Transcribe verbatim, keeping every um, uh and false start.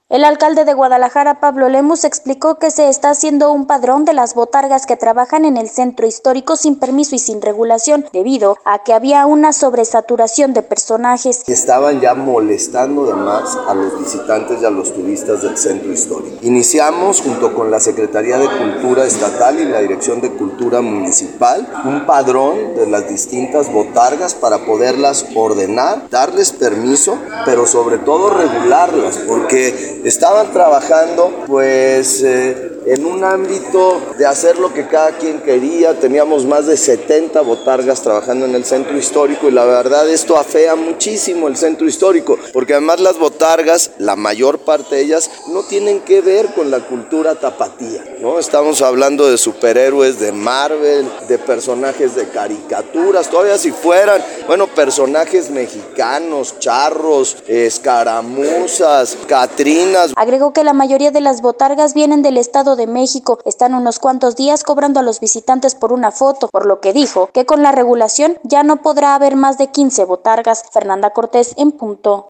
El alcalde de Guadalajara, Pablo Lemus, explicó que se está haciendo un padrón de las botargas que trabajan en el centro histórico sin permiso y sin regulación, debido a que había una sobresaturación de personajes. Estaban ya molestando de más a los visitantes y a los turistas del centro histórico. Iniciamos, junto con la Secretaría de Cultura Estatal y la Dirección de Cultura Municipal, un padrón de las distintas botargas para poderlas ordenar, darles permiso, pero sobre todo regularlas, porque estaban trabajando pues eh, en un ámbito de hacer lo que cada quien quería. Teníamos más de setenta botargas trabajando en el centro histórico y la verdad esto afea muchísimo el centro histórico, porque además las botargas, la mayor parte de ellas, no tienen que ver con la cultura tapatía, ¿no? Estamos hablando de superhéroes de Marvel, de personajes de caricaturas, todavía si fueran, bueno, personajes mexicanos, charros, escaramuzas, catrinas. Agregó que la mayoría de las botargas vienen del Estado de México, están unos cuantos días cobrando a los visitantes por una foto, por lo que dijo que con la regulación ya no podrá haber más de quince botargas. Fernanda Cortés, en punto.